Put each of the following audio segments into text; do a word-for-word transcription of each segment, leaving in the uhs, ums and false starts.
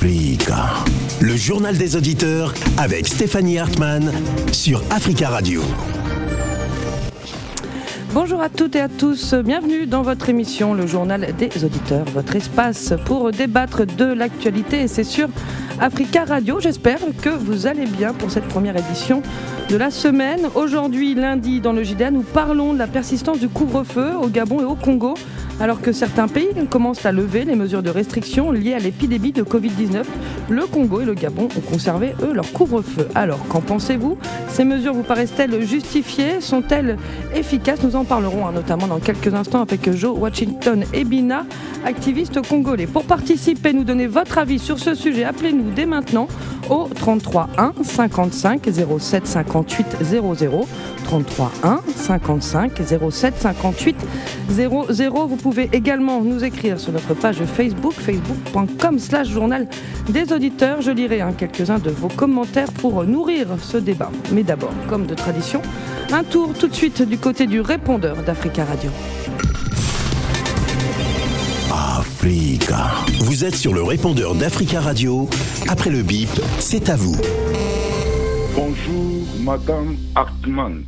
Africa. Le journal des auditeurs avec Stéphanie Hartmann sur Africa Radio. Bonjour à toutes et à tous, bienvenue dans votre émission, le journal des auditeurs, votre espace pour débattre de l'actualité, et c'est sur Africa Radio. J'espère que vous allez bien pour cette première édition de la semaine. Aujourd'hui, lundi, dans le J D A, nous parlons de la persistance du couvre-feu au Gabon et au Congo, alors que certains pays commencent à lever les mesures de restriction liées à l'épidémie de covid dix-neuf. Le Congo et le Gabon ont conservé, eux, leur couvre-feu. Alors, qu'en pensez-vous ? Ces mesures vous paraissent-elles justifiées ? Sont-elles efficaces ? Nous en parlerons hein, notamment dans quelques instants avec Joe Washington Ebina, activiste congolais. Pour participer, nous donner votre avis sur ce sujet, appelez-nous dès maintenant au trente-trois un cinquante-cinq zéro sept cinquante-huit zéro zéro. trente-trois un cinquante-cinq zéro sept cinquante-huit zéro zéro. Vous pouvez également nous écrire sur notre page Facebook, facebook point com slash journal des auditeurs. Je lirai hein, quelques-uns de vos commentaires pour nourrir ce débat. Mais d'abord, comme de tradition, un tour tout de suite du côté du répondeur d'Africa Radio. Africa. Vous êtes sur le répondeur d'Africa Radio. Après le bip, c'est à vous. Bonjour Madame Hartmann.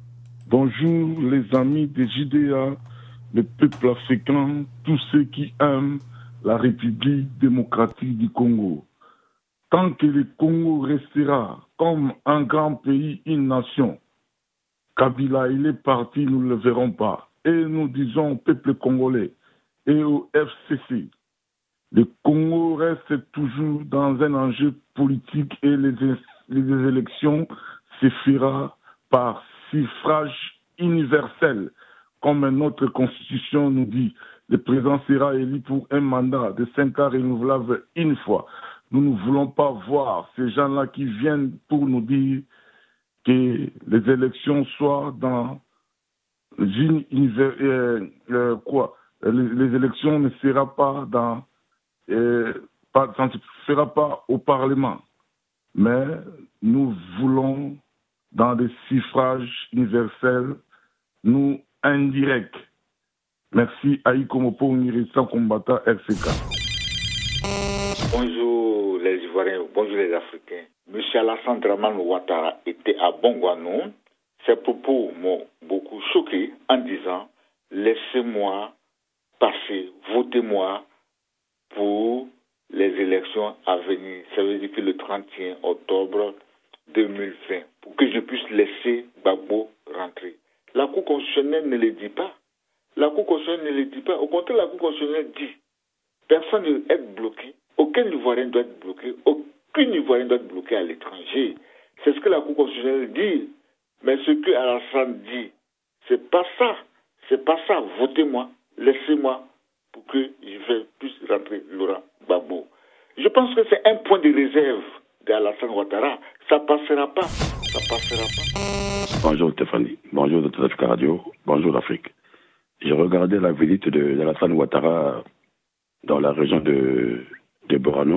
Bonjour les amis des J D A, le peuple africain, tous ceux qui aiment la République démocratique du Congo. Tant que le Congo restera comme un grand pays, une nation, Kabila, il est parti, nous ne le verrons pas. Et nous disons au peuple congolais et au F C C, le Congo reste toujours dans un enjeu politique et les, les élections se fera par suffrage universel, comme notre constitution nous dit. Le président sera élu pour un mandat de cinq ans renouvelable une fois. Nous ne voulons pas voir ces gens-là qui viennent pour nous dire que les élections soient dans une univers, euh, euh, quoi les, les élections ne seront pas dans euh, pas, ça ne se fera pas au Parlement, mais nous voulons dans des suffrages universels, nous indirects. Merci Aïko Mopo Uniristan Combattant R C K. Bonjour les Ivoiriens, bonjour les Africains. Monsieur Alassane Dramane Ouattara était à Bongouanou. Ses propos m'ont beaucoup choqué en disant « Laissez-moi passer, votez-moi pour les élections à venir ». Ça veut dire que le trente et un octobre deux mille vingt, pour que je puisse laisser Gbagbo rentrer. La Cour constitutionnelle ne le dit pas. La Cour constitutionnelle ne le dit pas. Au contraire, la Cour constitutionnelle dit personne ne doit être bloqué, aucun Ivoirien doit être bloqué, aucun Ivoirien doit être bloqué à l'étranger. C'est ce que la Cour constitutionnelle dit. Mais ce que Alassane dit, c'est pas ça. C'est pas ça. Votez-moi, laissez-moi pour que je puisse rentrer Laurent Gbagbo. Je pense que c'est un point de réserve d'Alassane Ouattara. Ça passera pas. Ça passera pas. Bonjour Stéphanie. Bonjour de Africa Radio. Bonjour l'Afrique. J'ai regardé la visite de d'Alassane Ouattara dans la région de, de Borano.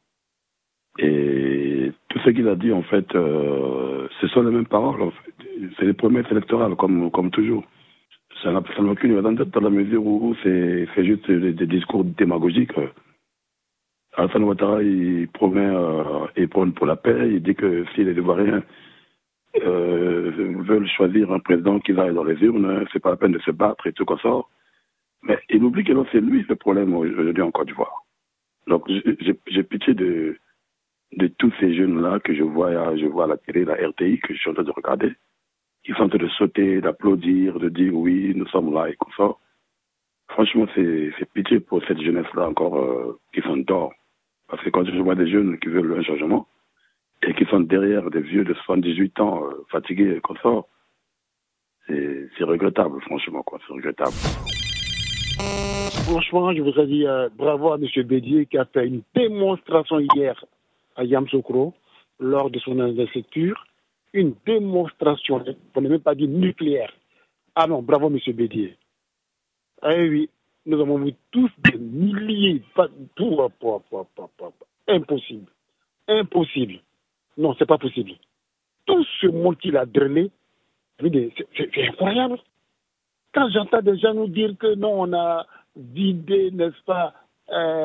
Et tout ce qu'il a dit, en fait, euh, ce sont les mêmes paroles. En fait. C'est les promesses électorales, comme, comme toujours. Ça n'a, ça n'a aucune raison d'être dans la mesure où c'est, c'est juste des, des discours démagogiques. Alassane Ouattara, il promet euh, et prône pour la paix. Il dit que si les Ivoiriens euh, veulent choisir un président qui aille dans les urnes, c'est pas la peine de se battre et tout comme ça. Mais il oublie que non, c'est lui le problème aujourd'hui en Côte d'Ivoire. Donc j'ai, j'ai pitié de, de tous ces jeunes-là que je vois, je vois à la télé, la R T I, que je suis en train de regarder, qui sont en train de sauter, d'applaudir, de dire oui, nous sommes là et comme ça. Franchement, c'est, c'est pitié pour cette jeunesse-là encore euh, qui sont dehors. Parce que quand je vois des jeunes qui veulent un changement et qui sont derrière des vieux de soixante-dix-huit ans euh, fatigués comme ça, c'est, c'est regrettable, franchement, quoi, c'est regrettable. Franchement, je voudrais dire euh, bravo à M. Bédier qui a fait une démonstration hier à Yamoussoukro lors de son investiture. Une démonstration, pour ne même pas dire nucléaire. Ah non, bravo M. Bédier. Ah oui, nous avons vu tous des milliers, pas tout, pas, pas, pas, pas, impossible. Impossible. Non, c'est pas possible. Tout ce monde qu'il a drainé, c'est, c'est, c'est incroyable. Quand j'entends des gens nous dire que non, on a vidé, n'est-ce pas, euh,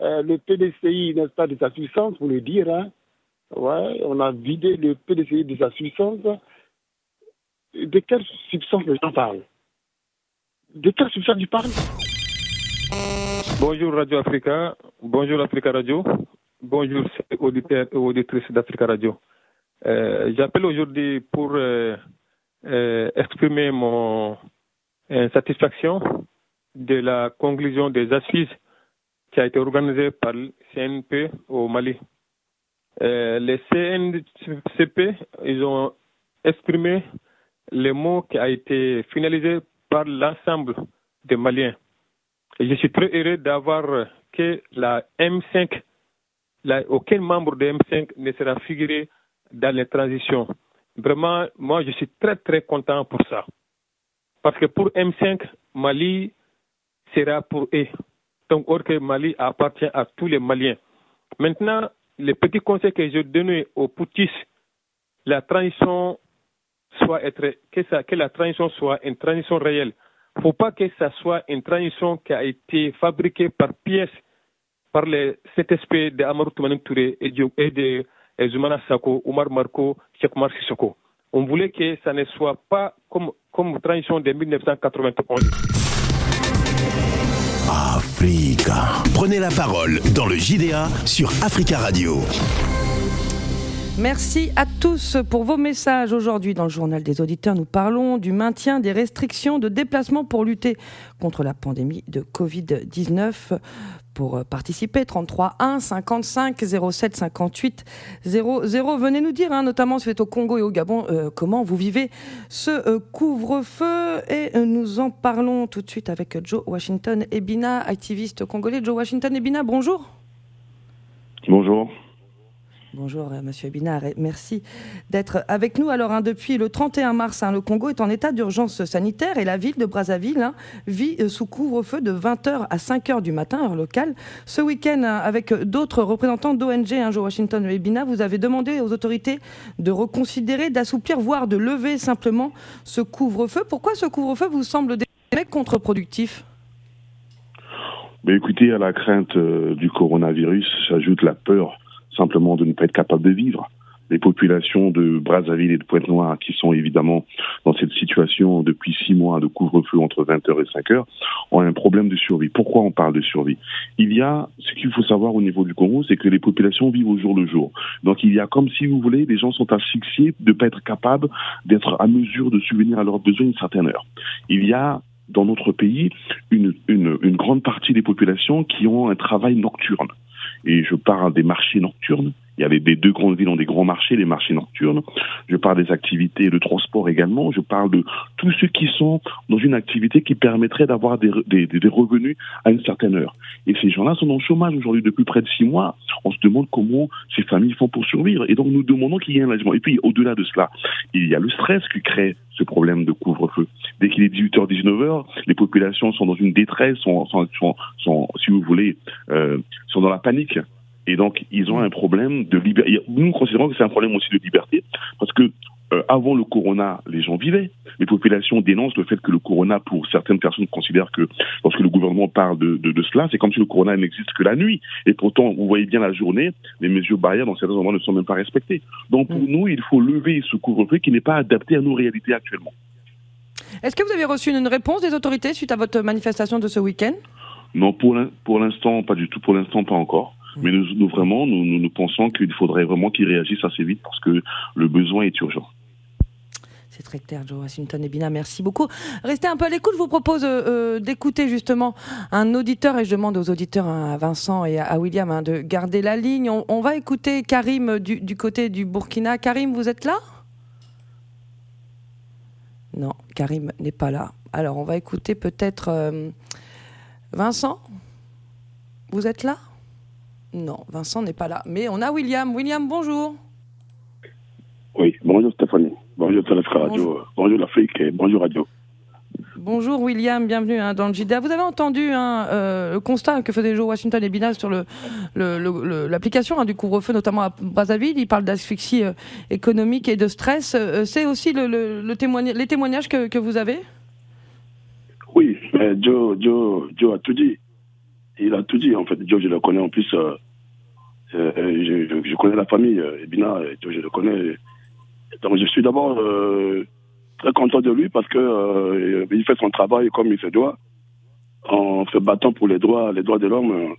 euh, le P D C I, n'est-ce pas, de sa substance, pour le dire. Hein. Ouais, on a vidé le P D C I de sa substance. De quelle substance les gens parlent? De quelle substance ils parlent? Bonjour Radio Africa, bonjour Africa Radio, bonjour auditeurs et auditrices d'Africa Radio. Euh, j'appelle aujourd'hui pour euh, euh, exprimer mon euh, satisfaction de la conclusion des assises qui a été organisée par le C N P au Mali. Euh, les C N C P, ils ont exprimé les mots qui ont été finalisés par l'ensemble des Maliens. Et je suis très heureux d'avoir que la M cinq, la, aucun membre de M cinq ne sera figuré dans les transitions. Vraiment, moi, je suis très, très content pour ça. Parce que pour M cinq, Mali sera pour eux. Donc, or que Mali appartient à tous les Maliens. Maintenant, le petit conseil que je donne aux poutistes, la transition soit être, que, ça, que la transition soit une transition réelle. Il ne faut pas que ça soit une transition qui a été fabriquée par pièces par les C T S P de Amadou Toumani Touré et de, et de et Zoumana Sako, Oumar Marko, Cheikh Oumar Sissoko. On voulait que ça ne soit pas comme, comme transition de mille neuf cent quatre-vingt-onze. Africa. Prenez la parole dans le J D A sur Africa Radio. Merci à tous pour vos messages. Aujourd'hui, dans le journal des auditeurs, nous parlons du maintien des restrictions de déplacement pour lutter contre la pandémie de covid dix-neuf. Pour participer, trente-trois un cinquante-cinq zéro sept cinquante-huit zéro zéro. Venez nous dire, hein, notamment si vous êtes au Congo et au Gabon, euh, comment vous vivez ce euh, couvre-feu. Et euh, nous en parlons tout de suite avec Joe Washington Ebina, activiste congolais. Joe Washington Ebina, bonjour. Bonjour. Bonjour Monsieur Ebina, merci d'être avec nous. Alors hein, depuis le trente et un mars, hein, le Congo est en état d'urgence sanitaire et la ville de Brazzaville hein, vit sous couvre-feu de vingt heures à cinq heures du matin, heure locale. Ce week-end, hein, avec d'autres représentants d'O N G, hein, Joe Washington Ebina, vous avez demandé aux autorités de reconsidérer, d'assouplir, voire de lever simplement ce couvre-feu. Pourquoi ce couvre-feu vous semble désormais contre-productif ? Mais écoutez, à la crainte euh, du coronavirus s'ajoute la peur simplement de ne pas être capable de vivre. Les populations de Brazzaville et de Pointe-Noire, qui sont évidemment dans cette situation depuis six mois de couvre-feu entre vingt heures et cinq heures, ont un problème de survie. Pourquoi on parle de survie ? Il y a, ce qu'il faut savoir au niveau du Congo, c'est que les populations vivent au jour le jour. Donc il y a, comme si vous voulez, les gens sont asphyxiés de ne pas être capables d'être à mesure de subvenir à leurs besoins une certaine heure. Il y a dans notre pays une, une, une grande partie des populations qui ont un travail nocturne. Et je parle des marchés nocturnes. Il y a les, les deux grandes villes ont des grands marchés, les marchés nocturnes. Je parle des activités de transport également. Je parle de tous ceux qui sont dans une activité qui permettrait d'avoir des, des, des revenus à une certaine heure. Et ces gens-là sont dans le chômage aujourd'hui depuis près de six mois. On se demande comment ces familles font pour survivre. Et donc nous demandons qu'il y ait un allègement. Et puis au-delà de cela, il y a le stress qui crée ce problème de couvre-feu. Dès qu'il est dix-huit heures, dix-neuf heures, les populations sont dans une détresse, sont, sont, sont, sont si vous voulez, euh, sont dans la panique. Et donc, ils ont un problème de liberté. Nous considérons que c'est un problème aussi de liberté, parce que euh, avant le corona, les gens vivaient. Les populations dénoncent le fait que le corona, pour certaines personnes, considèrent que lorsque le gouvernement parle de, de, de cela, c'est comme si le corona n'existe que la nuit. Et pourtant, vous voyez bien la journée, les mesures barrières dans certains endroits ne sont même pas respectées. Donc, pour nous, il faut lever ce couvre-feu qui n'est pas adapté à nos réalités actuellement. Est-ce que vous avez reçu une réponse des autorités suite à votre manifestation de ce week-end ? Non, pour, l'in- pour l'instant, pas du tout. Pour l'instant, pas encore. Mais nous, nous vraiment, nous, nous, nous pensons qu'il faudrait vraiment qu'ils réagissent assez vite parce que le besoin est urgent. C'est très clair, Joe Washington Ebina, merci beaucoup. Restez un peu à l'écoute, je vous propose euh, d'écouter justement un auditeur, et je demande aux auditeurs, hein, à Vincent et à William, hein, de garder la ligne. On, on va écouter Karim du, du côté du Burkina. Karim, vous êtes là ? Non, Karim n'est pas là. Alors, on va écouter peut-être euh, Vincent ? Vous êtes là ? Non, Vincent n'est pas là. Mais on a William. William, bonjour. Oui, bonjour Stéphanie. Bonjour Téléfrère Radio. Bonjour, bonjour l'Afrique et bonjour Radio. Bonjour William, bienvenue hein, dans le J D A. Vous avez entendu hein, euh, le constat que faisait Joe Washington Ebina sur le, le, le, le, l'application hein, du couvre-feu, notamment à Brazzaville. Il parle d'asphyxie euh, économique et de stress. Euh, c'est aussi le, le, le témoignage, les témoignages que, que vous avez ? Oui, mais Joe, Joe, Joe a tout dit. Il il a tout dit, en fait. Joe, je le connais en plus. Euh, euh, je, je, je connais la famille, euh, Ebina, Joe, je le connais. Donc, je suis d'abord euh, très content de lui parce que euh, il fait son travail comme il se doit, en se battant pour les droits, les droits de l'homme.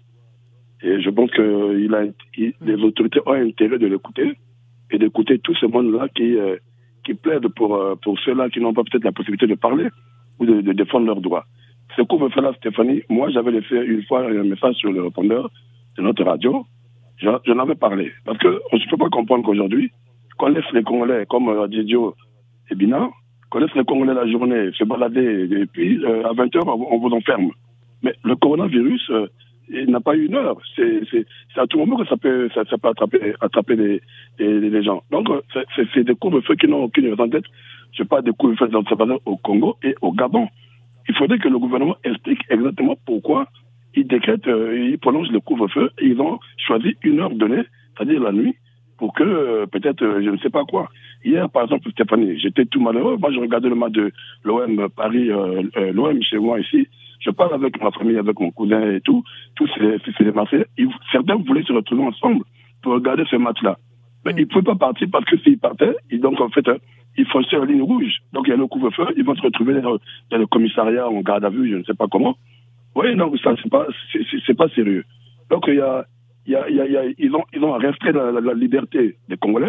Et je pense que il a, il, les autorités ont intérêt de l'écouter et d'écouter tout ce monde-là qui, euh, qui plaide pour, euh, pour ceux-là qui n'ont pas peut-être la possibilité de parler ou de, de défendre leurs droits. Ce couvre-feu-là, Stéphanie, moi, j'avais laissé une fois un message sur le répondeur de notre radio. J'en, j'en avais parlé. Parce qu'on ne peut pas comprendre qu'aujourd'hui, qu'on laisse les Congolais, comme euh, Didio et Bina, qu'on laisse les Congolais la journée se balader et puis euh, à vingt heures, on, on vous enferme. Mais le coronavirus, euh, il n'a pas eu une heure. C'est, c'est, c'est à tout moment que ça peut, ça, ça peut attraper, attraper les, les, les gens. Donc, c'est, c'est, c'est des couvre-feux qui n'ont aucune raison d'être. Je parle des couvre-feux d'observation au Congo et au Gabon. Il faudrait que le gouvernement explique exactement pourquoi il décrète, euh, il prolonge le couvre-feu et ils ont choisi une heure donnée, c'est-à-dire la nuit, pour que euh, peut-être, euh, je ne sais pas quoi. Hier, par exemple, Stéphanie, j'étais tout malheureux. Moi, je regardais le match de l'O M Paris, euh, euh, l'O M chez moi ici. Je parle avec ma famille, avec mon cousin et tout. Tous ces, ces Marseillais. Ils, certains voulaient se retrouver ensemble pour regarder ce match-là. Mais mmh. ils ne pouvaient pas partir parce que s'ils partaient, ils, donc en fait, euh, ils fonçaient en ligne rouge. Donc il y a le couvre-feu, ils vont se retrouver dans, dans le commissariat en garde à vue, je ne sais pas comment. Oui, donc ça, c'est pas, c'est, c'est, c'est pas sérieux. Donc il y a, il y a, il y a, ils ont, ils ont restreint la, la, la liberté des Congolais.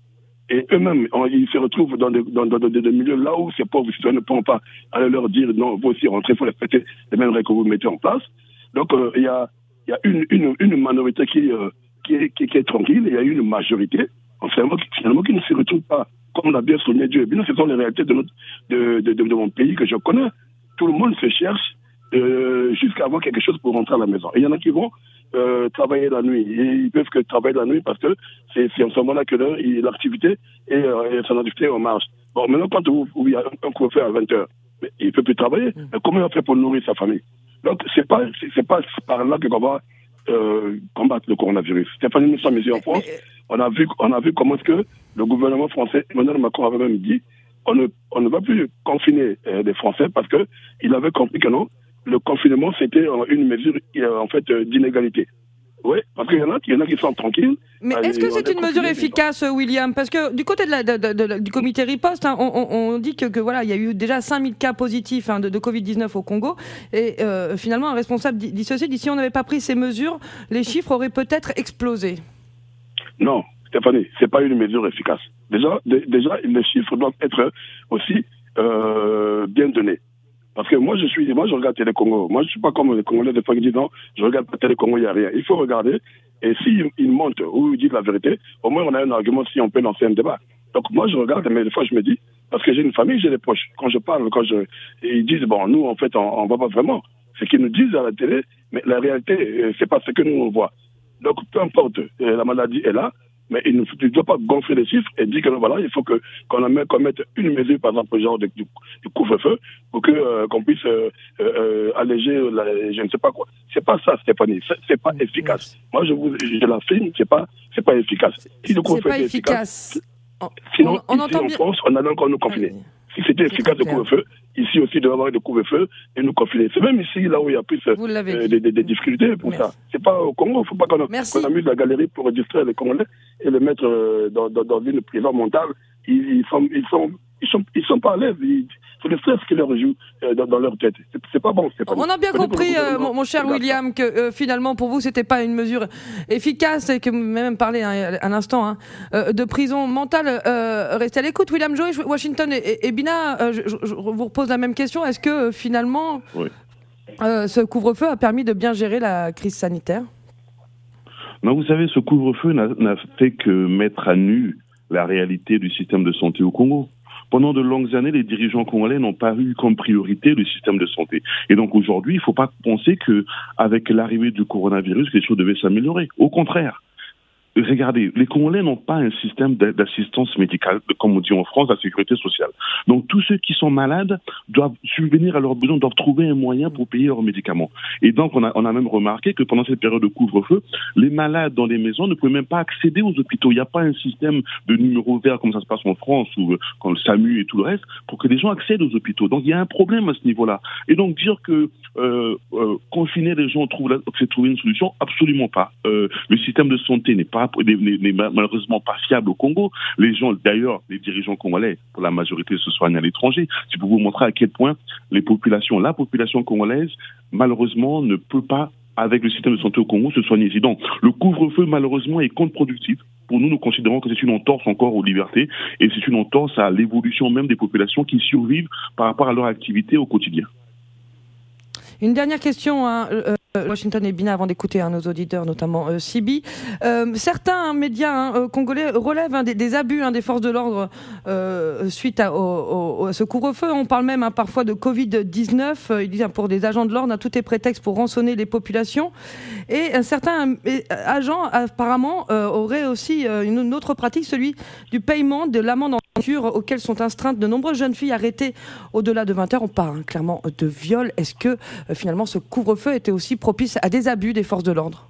Et eux-mêmes, on, ils se retrouvent dans des, dans, dans, dans des milieux là où ces pauvres citoyens ne pourront pas aller leur dire non, vous aussi rentrez, il faut respecter les mêmes règles que vous mettez en place. Donc euh, il y a, il y a une, une, une minorité qui, euh, qui, est, qui, qui est tranquille, et il y a une majorité, finalement, finalement qui ne se retrouve pas. Comme l'a bien souligné Dieu, ce sont les réalités de, notre, de, de, de, de mon pays que je connais. Tout le monde se cherche euh, jusqu'à avoir quelque chose pour rentrer à la maison. Et il y en a qui vont euh, travailler la nuit. Et ils peuvent que travailler la nuit parce que c'est, c'est en ce moment-là que leur, l'activité et, euh, et son activité en marche. Bon, maintenant, quand vous, vous, il y a un couvre-feu à vingt heures, mais il ne peut plus travailler. Mais comment il va faire pour nourrir sa famille? Donc, ce n'est pas, c'est, c'est pas par là qu'on va euh, combattre le coronavirus. Stéphanie, nous sommes ici en France. On a vu, on a vu comment est-ce que le gouvernement français, Emmanuel Macron avait même dit, on ne, on ne va plus confiner euh, les Français parce que il avait compris que non, le confinement c'était euh, une mesure euh, en fait euh, d'inégalité. Oui, parce qu'il y en a, il y en a qui sont tranquilles. Mais euh, est-ce que c'est une mesure efficace, William? Parce que du côté de la, de, de, de, du comité riposte, hein, on, on, on dit que, que voilà, il y a eu déjà cinq mille cas positifs hein, de, de covid dix-neuf au Congo, et euh, finalement un responsable dit, dit ceci, dit si on n'avait pas pris ces mesures, les chiffres auraient peut-être explosé. Non, Stéphanie, ce n'est pas une mesure efficace. Déjà, d- déjà, les chiffres doivent être aussi euh, bien donnés. Parce que moi, je suis, moi, je regarde Télé Congo. Moi, je ne suis pas comme les Congolais des fois qui disent non, je regarde pas Télé Congo, il n'y a rien. Il faut regarder. Et s'ils si montent ou ils disent la vérité, au moins on a un argument si on peut lancer un débat. Donc moi, je regarde, mais des fois, je me dis, parce que j'ai une famille, j'ai des proches. Quand je parle, quand je, ils disent, bon, nous, en fait, on ne voit pas vraiment ce qu'ils nous disent à la télé, mais la réalité, c'est pas ce que nous, on voit. Donc, peu importe, la maladie est là, mais il ne doit pas gonfler les chiffres et dire que voilà, il faut que, qu'on, amène, qu'on mette une mesure, par exemple, genre de, du, du couvre-feu, pour que, euh, qu'on puisse euh, euh, alléger, la, je ne sais pas quoi. C'est pas ça, Stéphanie, c'est, c'est pas efficace. Moi, je, vous, je l'affirme, c'est pas, c'est pas efficace. Si le c'est pas efficace. efficace sinon, on, on ici, en bien... France, on allait encore nous confiner. Oui. Si c'était c'est efficace le couvre-feu, ici aussi, il doit y avoir des couvre-feu et nous confiner. C'est même ici, là où il y a plus euh, des, des, des difficultés pour Merci. Ça. C'est pas au Congo. Il ne faut pas qu'on, qu'on amuse la galerie pour distraire les Congolais et les mettre euh, dans, dans, dans une prison mentale. Ils, ils sont, ils sont, ils sont, ils sont pas à l'aise. Ils, c'est le stress qui leur joue euh, dans, dans leur tête. C'est, c'est pas bon. C'est pas On bon. a bien compris, euh, mon, mon cher William, que euh, finalement pour vous c'était pas une mesure efficace et que vous m'avez même parlé hein, à l'instant hein, euh, de prison mentale. Euh, restez à l'écoute, William Joy, Washington et, et, et Bina. Euh, je, je, je vous repose la même question. Est-ce que euh, finalement oui. euh, ce couvre-feu a permis de bien gérer la crise sanitaire? Non, vous savez, ce couvre-feu n'a, n'a fait que mettre à nu la réalité du système de santé au Congo. Pendant de longues années, les dirigeants congolais n'ont pas eu comme priorité le système de santé. Et donc aujourd'hui, il ne faut pas penser qu'avec l'arrivée du coronavirus, les choses devaient s'améliorer. Au contraire, regardez, les Congolais n'ont pas un système d'assistance médicale, comme on dit en France, la sécurité sociale. Donc, tous ceux qui sont malades doivent subvenir à leurs besoins, doivent trouver un moyen pour payer leurs médicaments. Et donc, on a, on a même remarqué que pendant cette période de couvre-feu, les malades dans les maisons ne pouvaient même pas accéder aux hôpitaux. Il n'y a pas un système de numéro vert comme ça se passe en France ou quand le SAMU et tout le reste pour que les gens accèdent aux hôpitaux. Donc, il y a un problème à ce niveau-là. Et donc, dire que euh, euh, confiner les gens, trouve la, c'est trouver une solution, absolument pas. Euh, le système de santé n'est pas n'est malheureusement pas fiable au Congo. Les gens, d'ailleurs, les dirigeants congolais, pour la majorité, se soignent à l'étranger. C'est pour vous montrer à quel point les populations, la population congolaise, malheureusement, ne peut pas, avec le système de santé au Congo, se soigner ici. Donc, le couvre-feu, malheureusement, est contre-productif. Pour nous, nous considérons que c'est une entorse encore aux libertés et c'est une entorse à l'évolution même des populations qui survivent par rapport à leur activité au quotidien. Une dernière question, hein, euh, Washington et Bina, avant d'écouter hein, nos auditeurs, notamment euh, Sibi. Euh, certains médias hein, euh, congolais relèvent hein, des, des abus hein, des forces de l'ordre euh, suite à, au, au, à ce couvre-feu. On parle même hein, parfois de covid dix-neuf. Ils disent hein, pour des agents de l'ordre, hein, tout est prétexte pour rançonner les populations. Et euh, certains euh, agents, apparemment, euh, auraient aussi euh, une, une autre pratique, celui du paiement de l'amende en nature auquel sont astreintes de nombreuses jeunes filles arrêtées au-delà de vingt heures. On parle hein, clairement de viol. Est-ce que euh, finalement ce couvre-feu était aussi propice à des abus des forces de l'ordre?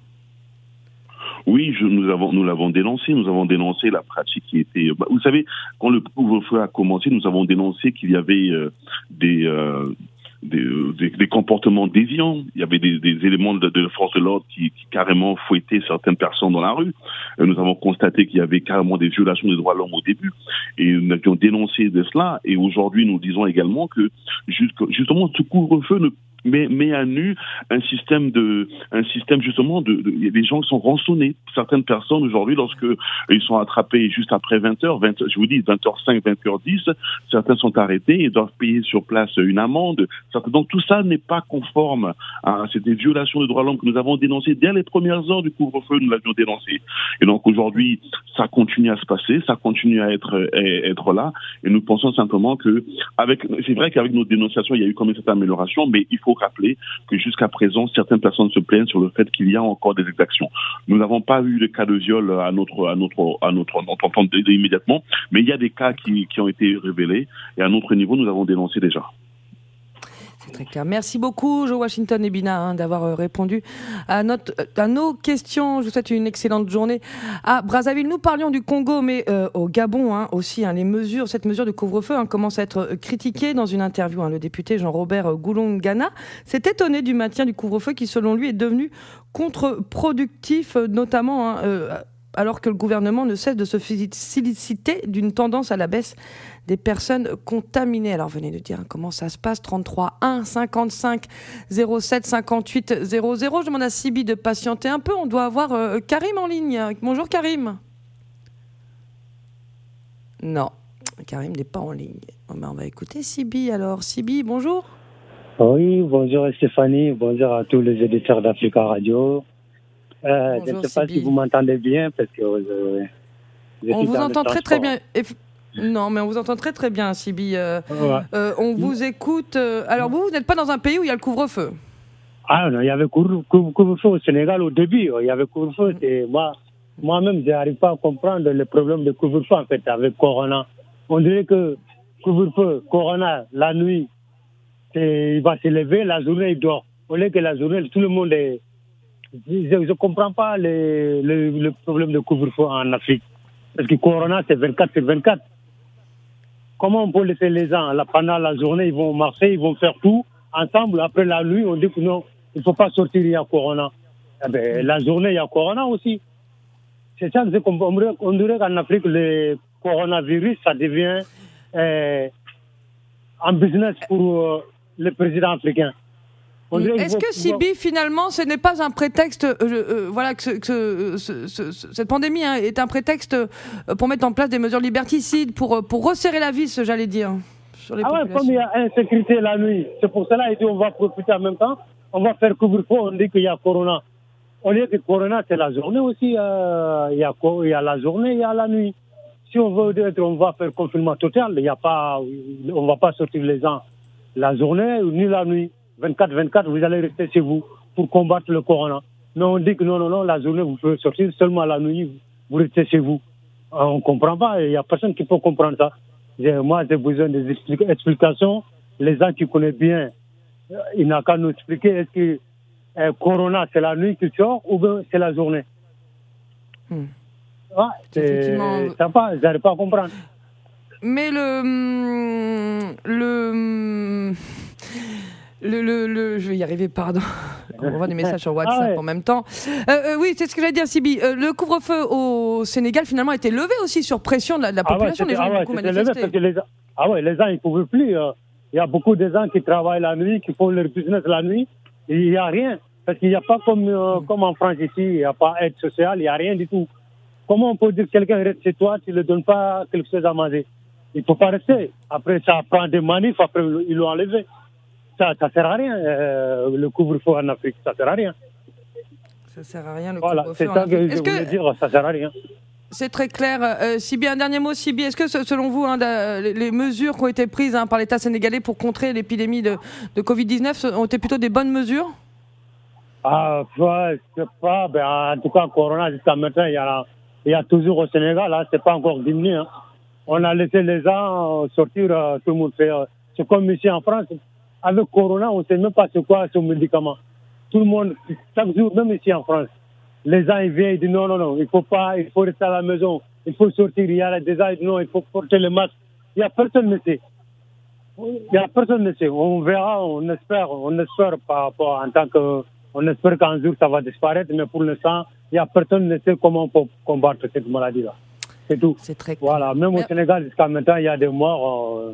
Oui, je, nous avons, nous l'avons dénoncé. Nous avons dénoncé la pratique qui était. Bah, vous savez, quand le couvre-feu a commencé, nous avons dénoncé qu'il y avait euh, des, euh, des, des, des comportements déviants. Il y avait des, des éléments de, de force de l'ordre qui, qui carrément fouettaient certaines personnes dans la rue. Et nous avons constaté qu'il y avait carrément des violations des droits de l'homme au début. Et nous avions dénoncé de cela. Et aujourd'hui, nous disons également que justement, ce couvre-feu ne met, met à nu un système de, un système justement de, de, des gens qui sont rançonnés. Certaines personnes aujourd'hui, lorsque ils sont attrapés juste après vingt heures, vingt, je vous dis vingt heures cinq, vingt heures dix, certains sont arrêtés et doivent payer sur place une amende. Donc tout ça n'est pas conforme à c'est des violations de droits de l'homme que nous avons dénoncées dès les premières heures du couvre-feu. Nous l'avions dénoncé. Et donc aujourd'hui, ça continue à se passer, ça continue à être, à être là. Et nous pensons simplement que, avec, c'est vrai qu'avec nos dénonciations, il y a eu quand même cette amélioration, mais il faut rappeler que jusqu'à présent, certaines personnes se plaignent sur le fait qu'il y a encore des exactions. Nous n'avons pas eu de cas de viol à notre, à notre, à notre entente immédiatement, mais il y a des cas qui, qui ont été révélés et à notre niveau, nous avons dénoncé déjà. C'est très clair. Merci beaucoup, Joe Washington et Bina, hein, d'avoir répondu à, notre, à nos questions. Je vous souhaite une excellente journée. À Brazzaville, nous parlions du Congo, mais euh, au Gabon hein, aussi. Hein, les mesures, cette mesure de couvre-feu hein, commence à être critiquée. Dans une interview, hein, le député Jean-Robert Goulongana s'est étonné du maintien du couvre-feu qui, selon lui, est devenu contre-productif, notamment... Hein, euh, alors que le gouvernement ne cesse de se féliciter d'une tendance à la baisse des personnes contaminées. Alors venez nous dire comment ça se passe. trente-trois un cinquante-cinq zéro sept cinquante-huit zéro zéro. Je demande à Sibi de patienter un peu. On doit avoir euh, Karim en ligne. Bonjour Karim. Non, Karim n'est pas en ligne. Oh, mais on va écouter Sibi alors. Sibi, bonjour. Oui, bonjour Stéphanie. Bonjour à tous les éditeurs d'Africa Radio. Euh, Bonjour, je ne sais pas Sibi. si vous m'entendez bien parce que euh, je on suis vous dans entend le très très transport. bien. Et... Non, mais on vous entend très très bien, Sibi. Euh, Ouais. euh, on vous écoute. Euh, alors vous, vous n'êtes pas dans un pays où il y a le couvre-feu. Ah non, il y avait couvre- couvre- couvre-feu au Sénégal au début. Il y avait couvre-feu. C'est moi, moi-même, je n'arrive pas à comprendre le problème de couvre-feu en fait avec Corona. On dirait que couvre-feu, Corona, la nuit, c'est- il va se lever, la journée il dort. Au lieu que la journée, tout le monde est. Je ne comprends pas le, le, le problème de couvre-feu en Afrique. Parce que Corona, c'est vingt-quatre sur vingt-quatre. Comment on peut laisser les gens, là, pendant la journée, ils vont marcher, ils vont faire tout ensemble. Après la nuit, on dit que non, il ne faut pas sortir, il y a Corona. Eh ben, la journée, il y a Corona aussi. C'est ça que je comprends. On dirait qu'en Afrique, le coronavirus, ça devient euh, un business pour euh, le président africain. Est-ce que Sibi, finalement, ce n'est pas un prétexte, euh, euh, voilà, que, ce, que ce, ce, ce, cette pandémie hein, est un prétexte euh, pour mettre en place des mesures liberticides, pour, pour resserrer la vis, j'allais dire, sur les ah populations. ouais, comme il y a insécurité la nuit, c'est pour cela qu'on va profiter en même temps, on va faire couvre-feu, on dit qu'il y a Corona. Au lieu que Corona, c'est la journée aussi, euh, il, y a, il y a la journée, il y a la nuit. Si on veut dire qu'on va faire confinement total, il y a pas, on ne va pas sortir les gens la journée ni la nuit. vingt-quatre vingt-quatre, vous allez rester chez vous pour combattre le Corona. Mais on dit que non, non, non, la journée, vous pouvez sortir, seulement la nuit, vous restez chez vous. On ne comprend pas, il n'y a personne qui peut comprendre ça. J'ai, moi, j'ai besoin des explications. Les gens qui connaissent bien, il n'a qu'à nous expliquer est-ce que euh, Corona, c'est la nuit qui sort ou bien c'est la journée. Hmm. Ah, c'est sympa, je n'arrive pas à comprendre. Mais le... Le... Le, le, le, je vais y arriver, pardon. On voit des messages sur WhatsApp ah ouais. en même temps. Euh, euh, oui, c'est ce que j'allais dire, Sibi. Euh, le couvre-feu au Sénégal, finalement, a été levé aussi sur pression de la, de la population. Ah ouais, les gens ah ouais, ont beaucoup manifesté. Levé les, ah ouais, les gens, ils ne pouvaient plus. Euh, il y a beaucoup de gens qui travaillent la nuit, qui font leur business la nuit. Et il n'y a rien. Parce qu'il n'y a pas comme, euh, mm. comme en France ici, il n'y a pas aide sociale, il n'y a rien du tout. Comment on peut dire que quelqu'un reste chez toi, tu ne lui donnes pas quelque chose à manger? Il ne faut pas rester. Après, ça prend des manifs, après, ils l'ont enlevé. Ça ne sert à rien, euh, le couvre-feu en Afrique, ça ne sert à rien. Ça ne sert à rien, le voilà, couvre-feu en Afrique. Voilà, c'est ça que je voulais que... dire, ça ne sert à rien. C'est très clair. Euh, Sibi, un dernier mot, Sibi. Est-ce que, selon vous, hein, les, les mesures qui ont été prises hein, par l'État sénégalais pour contrer l'épidémie de, de covid dix-neuf ont été plutôt des bonnes mesures? Ah, ouais, je ne sais pas. Ben, en tout cas, Corona, jusqu'à maintenant, il y a, il y a toujours au Sénégal, hein, ce n'est pas encore diminué. Hein. On a laissé les gens sortir, euh, tout le monde fait. Euh, c'est comme ici en France. Avec Corona, on ne sait même pas c'est quoi ce médicament. Tout le monde, chaque jour, même ici en France, les gens ils viennent, ils disent non, non, non, il ne faut pas, il faut rester à la maison, il faut sortir. Il y a des gens qui disent non, il faut porter le masque. Il n'y a personne qui ne sait. Il n'y a personne qui ne sait. On verra, on espère, on espère par rapport en tant que, on espère qu'un jour ça va disparaître, mais pour l'instant, il n'y a personne qui ne sait comment on peut combattre cette maladie-là. C'est tout. C'est très cool. Voilà, même mais... au Sénégal, jusqu'à maintenant, il y a des morts. Euh...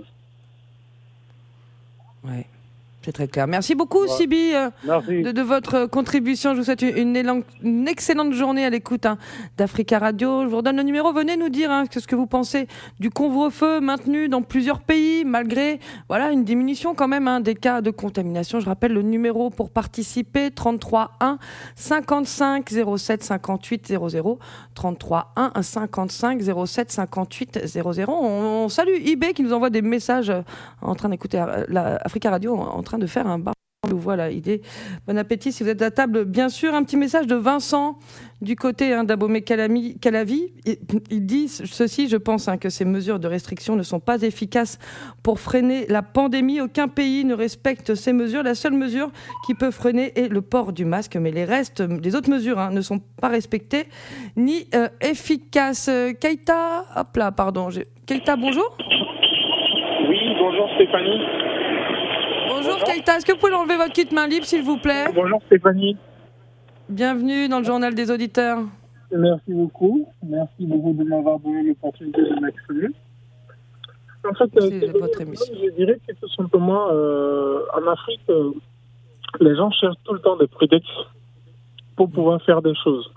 Oui. C'est très clair. Merci beaucoup, ouais. Sibi, euh, Merci. De, de votre contribution. Je vous souhaite une, une, une excellente journée à l'écoute hein, d'Africa Radio. Je vous redonne le numéro. Venez nous dire hein, ce que vous pensez du couvre-feu maintenu dans plusieurs pays, malgré voilà, une diminution quand même hein, des cas de contamination. Je rappelle le numéro pour participer, trente-trois un cinquante-cinq zéro sept cinquante-huit zéro zéro. trente-trois un cinquante-cinq zéro sept cinquante-huit zéro zéro. On, on salue eBay qui nous envoie des messages en train d'écouter la, Africa Radio, en train de faire un bar. Voilà, idée. Bon appétit si vous êtes à table. Bien sûr, un petit message de Vincent du côté hein, d'Abomey Calavi. Il dit ceci, je pense hein, que ces mesures de restriction ne sont pas efficaces pour freiner la pandémie. Aucun pays ne respecte ces mesures. La seule mesure qui peut freiner est le port du masque, mais les restes, les autres mesures hein, ne sont pas respectées ni euh, efficaces. Keïta, hop là, pardon. J'ai... Keïta, bonjour. Oui, bonjour Stéphanie. Bonjour Keïta, est-ce que vous pouvez enlever votre kit main libre s'il vous plaît? Bonjour Stéphanie. Bienvenue dans le journal des auditeurs. Merci beaucoup. Merci beaucoup de m'avoir donné l'opportunité de m'exprimer. En fait, c'est euh, votre émission. Je dirais que tout simplement, euh, en Afrique, euh, les gens cherchent tout le temps des prétextes pour pouvoir faire des choses.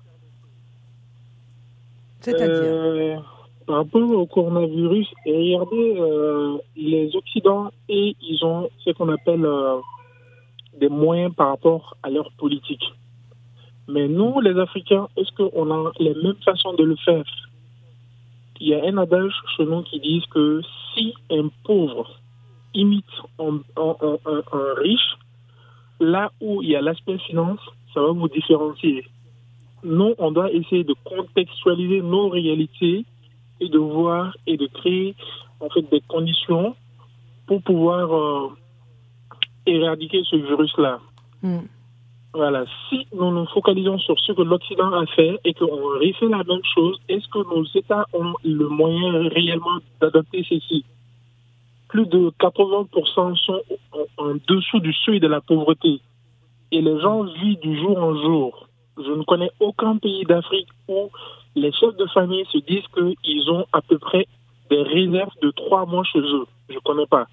C'est-à-dire euh, Par rapport au coronavirus, regardez, euh, les Occidents, et ils ont ce qu'on appelle euh, des moyens par rapport à leur politique. Mais nous, les Africains, est-ce qu'on a les mêmes façons de le faire? Il y a un adage chez nous qui dit que si un pauvre imite un, un, un, un, un riche, là où il y a l'aspect finance, ça va vous différencier. Nous, on doit essayer de contextualiser nos réalités et de voir et de créer en fait des conditions pour pouvoir euh, éradiquer ce virus-là. Mm. Voilà. Si nous nous focalisons sur ce que l'Occident a fait et qu'on refait la même chose, est-ce que nos États ont le moyen réellement d'adopter ceci? Plus de quatre-vingts pour cent sont en, en dessous du seuil de la pauvreté. Et les gens vivent du jour en jour. Je ne connais aucun pays d'Afrique où les chefs de famille se disent qu'ils ont à peu près des réserves de trois mois chez eux. Je ne connais pas.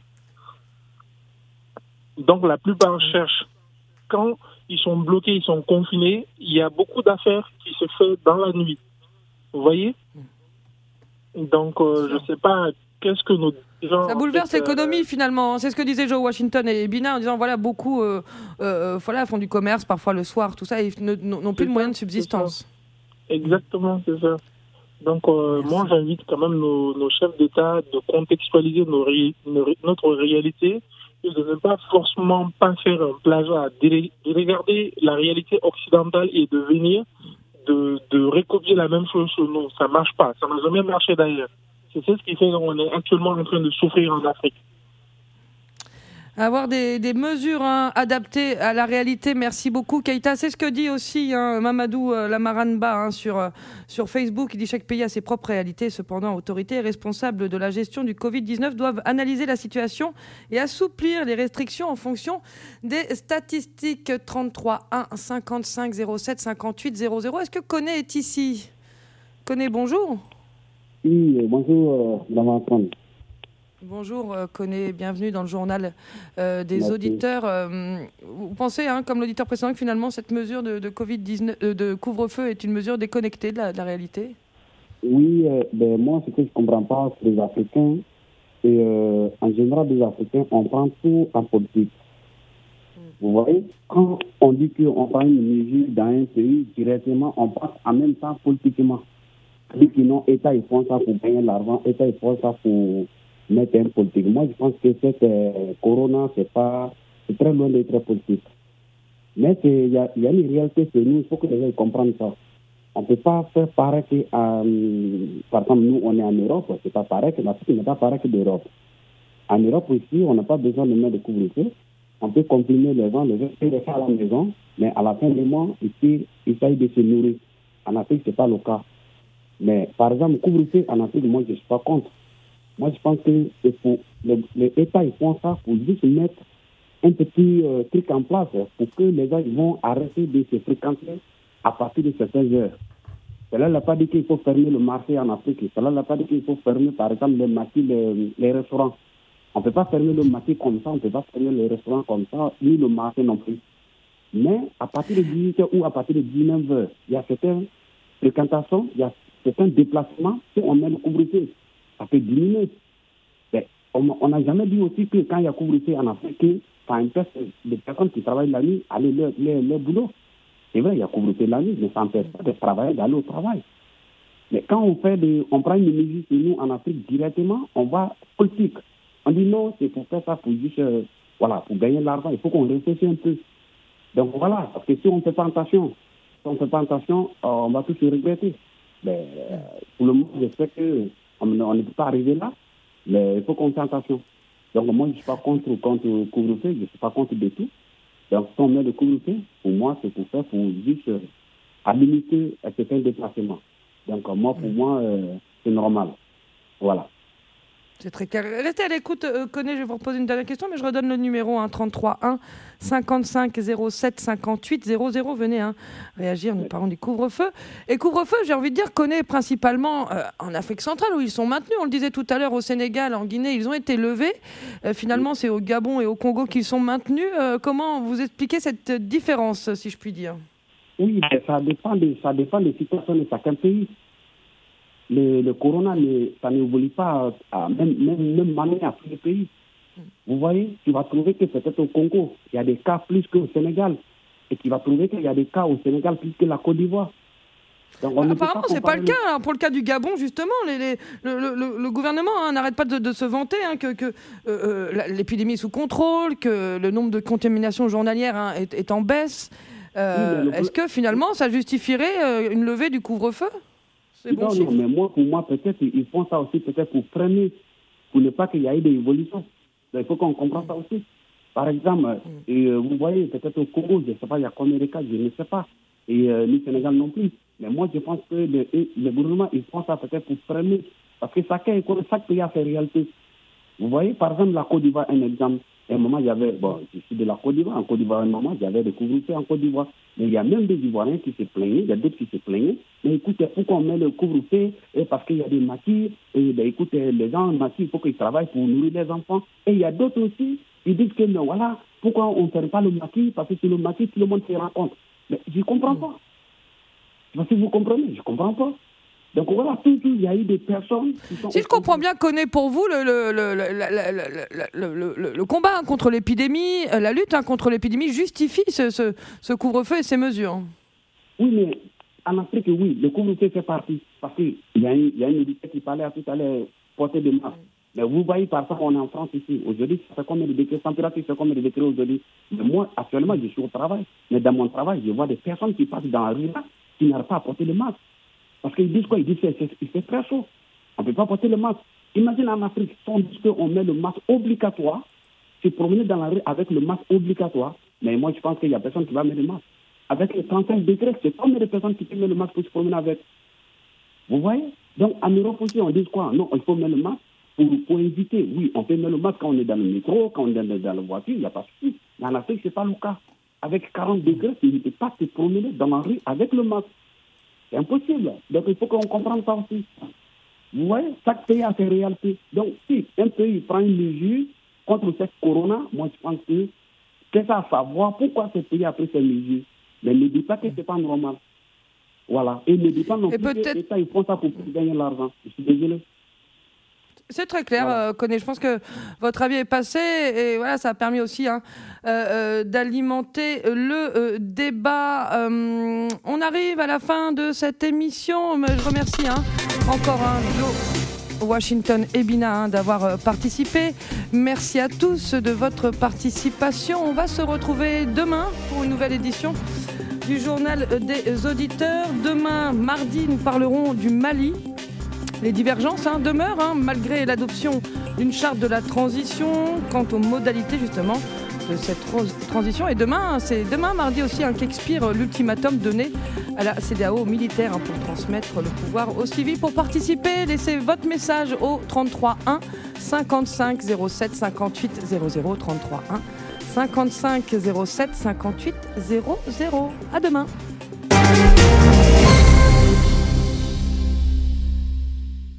Donc la plupart cherchent. Quand ils sont bloqués, ils sont confinés, il y a beaucoup d'affaires qui se font dans la nuit. Vous voyez? Donc euh, je ne sais pas qu'est-ce que nos gens... Ça bouleverse en fait, l'économie euh... finalement. C'est ce que disaient Joe Washington et Bina en disant voilà, beaucoup euh, euh, voilà, font du commerce parfois le soir, tout ça, et n'ont plus de moyens de subsistance. Exactement, c'est ça. Donc, euh, moi, j'invite quand même nos, nos chefs d'État de contextualiser nos ré, nos, notre réalité et de ne pas forcément pas faire un plagiat, de, de regarder la réalité occidentale et de venir de, de recopier la même chose sur nous. Ça ne marche pas. Ça n'a jamais marché d'ailleurs. C'est ce qui fait qu'on est actuellement en train de souffrir en Afrique. Avoir des, des mesures hein, adaptées à la réalité. Merci beaucoup, Keïta. C'est ce que dit aussi hein, Mamadou euh, Lamaranba hein, sur, euh, sur Facebook. Il dit chaque pays a ses propres réalités. Cependant, autorités et responsables de la gestion du covid dix-neuf doivent analyser la situation et assouplir les restrictions en fonction des statistiques. trente-trois un cinquante-cinq zéro sept cinquante-huit zéro zéro. Est-ce que Koné est ici? Koné, bonjour. Oui, bonjour, Madame Antoine. Bonjour, euh, Koné, bienvenue dans le journal euh, des Merci. auditeurs. Euh, vous pensez, hein, comme l'auditeur précédent, que finalement cette mesure de, de covid dix-neuf, euh, de couvre-feu est une mesure déconnectée de la, de la réalité? Oui, euh, ben, moi, ce que je ne comprends pas, c'est les Africains. Et euh, en général, les Africains, on prend tout en politique. Mm. Vous voyez, quand on dit qu'on prend une mesure dans un pays, directement, on passe en même temps politiquement. Ceux qui n'ont État, ils font ça pour gagner l'argent, État, ils font ça pour mettre un politique. Moi, je pense que cette euh, corona, c'est pas, c'est très loin d'être politique. Mais il y a, y a une réalité chez nous, il faut que les gens comprennent ça. On ne peut pas faire pareil que, euh, par exemple, nous, on est en Europe, c'est pas pareil que l'Afrique n'est pas pareil que l'Europe. En Europe aussi, on n'a pas besoin de mettre de couvre-feu. On peut confiner les gens, les gens peuvent les faire à la maison, mais à la fin du mois, ici, ils essayent de se nourrir. En Afrique, ce n'est pas le cas. Mais par exemple, couvre-feu en Afrique, moi, je ne suis pas contre. Moi, je pense que pour les, les États, ils font ça pour juste mettre un petit euh, truc en place pour que les gens ils vont arrêter de se fréquenter à partir de certaines heures. Cela n'a pas dit qu'il faut fermer le marché en Afrique. Cela n'a pas dit qu'il faut fermer, par exemple, les marchés, les, les restaurants. On ne peut pas fermer le marché comme ça, on ne peut pas fermer les restaurants comme ça, ni le marché non plus. Mais à partir de dix-huit heures ou à partir de dix-neuf heures, il y a certaines fréquentations, il y a certains déplacements, si on met le couvre-feu, ça peut diminuer. Mais on n'a jamais dit aussi que quand il y a couvre-feu en Afrique, ça empêche des personnes qui travaillent la nuit aller leur, leur, leur boulot. C'est vrai, il y a couvre-feu la nuit, mais ça n'empêche pas de travailler, d'aller au travail. Mais quand on, fait des, on prend une mesure chez nous en Afrique directement, on va politique. On dit non, c'est pour faire ça, pour juste, euh, voilà, pour gagner de l'argent, il faut qu'on réfléchisse un peu. Donc voilà, parce que si on ne fait pas attention, si on ne fait pas attention, euh, on va tous se regretter. Mais euh, pour le moment, j'espère qu'on on ne peut pas arriver là, mais il faut qu'on fasse attention. Donc moi, je ne suis pas contre, contre le couvre-feu, je ne suis pas contre de tout. Donc si on met le couvre-feu, pour moi, c'est pour faire, pour juste euh, à limiter à certains déplacements. Donc euh, moi, pour moi, euh, c'est normal. Voilà. C'est très clair. Restez à l'écoute, euh, Koné, je vais vous reposer une dernière question, mais je redonne le numéro hein, trente-trois un cinquante-cinq zéro sept cinquante-huit zéro zéro. Venez hein, réagir, nous parlons du couvre-feu. Et couvre-feu, j'ai envie de dire, Koné principalement euh, en Afrique centrale, où ils sont maintenus. On le disait tout à l'heure, au Sénégal, en Guinée, ils ont été levés. Euh, finalement, c'est au Gabon et au Congo qu'ils sont maintenus. Euh, comment vous expliquez cette différence, si je puis dire? Oui, ça dépend de, ça dépend des situations de chacun pays. Le, le corona, ne, ça n'évolue pas à même, même, même manière à tous les pays. Vous voyez, tu vas trouver que peut-être au Congo, il y a des cas plus qu'au Sénégal. Et tu vas trouver qu'il y a des cas au Sénégal plus que la Côte d'Ivoire. Donc, on apparemment, ce n'est pas le cas. Alors, pour le cas du Gabon, justement, les, les, le, le, le gouvernement hein, n'arrête pas de, de se vanter hein, que, que euh, l'épidémie est sous contrôle, que le nombre de contaminations journalières hein, est, est en baisse. Euh, oui, est-ce que finalement, ça justifierait euh, une levée du couvre-feu? Non, bon non, mais moi, pour moi, peut-être, ils font ça aussi peut-être pour freiner, pour ne pas qu'il y ait des évolutions. Donc, il faut qu'on comprenne ça aussi. Par exemple, mm. et, euh, vous voyez, peut-être au Congo, je ne sais pas, il y a combien de cas, je ne sais pas. Et euh, le Sénégal non plus. Mais moi, je pense que le, le gouvernement, ils font ça peut-être pour freiner. Parce que chacun, chaque pays a ses réalités. Vous voyez, par exemple, la Côte d'Ivoire, un exemple. À un moment, il y avait, bon, je suis de la Côte d'Ivoire. En Côte d'Ivoire, à un moment, il y avait des couvre-feux en Côte d'Ivoire. Mais il y a même des Ivoiriens qui se plaignaient, il y a d'autres qui se plaignaient. Mais écoutez, pourquoi on met le couvre-feu? Et parce qu'il y a des maquis. Et ben, écoutez, les gens maquis, il faut qu'ils travaillent pour nourrir les enfants. Et il y a d'autres aussi, ils disent que non, voilà, pourquoi on ne fait pas le maquis? Parce que c'est le maquis, tout le monde se rend compte. Mais je ne comprends pas. Parce que vous comprenez, je ne comprends pas. Donc voilà, toujours, il y a eu des personnes qui sont... Si je comprends bien, Koné, pour vous, le, le, le, le, le, le, le combat contre l'épidémie, la lutte hein, contre l'épidémie justifie ce, ce, ce couvre-feu et ces mesures. Oui, mais en Afrique, oui, le couvre-feu fait partie. Parce qu'il y a une, il y a une édité qui parlait à tout à l'heure, porter des masques. Mais vous voyez, par exemple, on est en France ici. Aujourd'hui, ça fait combien de décrets? Température, ça fait combien de décrets aujourd'hui? Mais moi, actuellement, je suis au travail. Mais dans mon travail, je vois des personnes qui passent dans la rue là. qui n'arrivent pas à porter le masque. Parce qu'ils disent quoi? Ils disent qu'il fait, fait très chaud. On ne peut pas porter le masque. Imagine en Afrique, si on dit qu'on met le masque obligatoire, se promener dans la rue avec le masque obligatoire, mais moi je pense qu'il n'y a personne qui va mettre le masque. Avec les trente-cinq degrés, c'est combien de personnes qui peuvent mettre le masque pour se promener avec? Vous voyez? Donc en Europe aussi, on dit quoi? Non, il faut mettre le masque pour, pour éviter. Oui, on peut mettre le masque quand on est dans le métro, quand on est dans la voiture, il n'y a pas de souci. Mais en Afrique, ce n'est pas le cas. Avec quarante degrés, tu ne peux pas te promener dans la rue avec le masque. C'est impossible. Donc il faut qu'on comprenne ça aussi. Vous voyez, chaque pays a ses réalités. Donc si un pays prend une mesure contre cette corona, moi je pense que c'est à savoir pourquoi ce pays a pris ces mesures. Mais ne dis pas que ce n'est pas normal. Voilà. Et ne dis pas non plus que l'État, ils font ça pour gagner l'argent. Je suis désolé. C'est très clair, voilà. euh, Koné. Je pense que votre avis est passé et voilà, ça a permis aussi hein, euh, euh, d'alimenter le euh, débat. Euh, on arrive à la fin de cette émission. Je remercie hein, encore un hein, Washington et Bina hein, d'avoir euh, participé. Merci à tous de votre participation. On va se retrouver demain pour une nouvelle édition du Journal des auditeurs. Demain, mardi, nous parlerons du Mali. Les divergences hein, demeurent, hein, malgré l'adoption d'une charte de la transition, quant aux modalités justement de cette transition. Et demain, c'est demain mardi aussi hein, qu'expire l'ultimatum donné à la C D A O militaire hein, pour transmettre le pouvoir aux civils. Pour participer, laissez votre message au trente-trois un cinquante-cinq zéro sept cinquante-huit zéro zéro trente-trois un cinquante-cinq zéro sept cinquante-huit zéro zéro. À demain.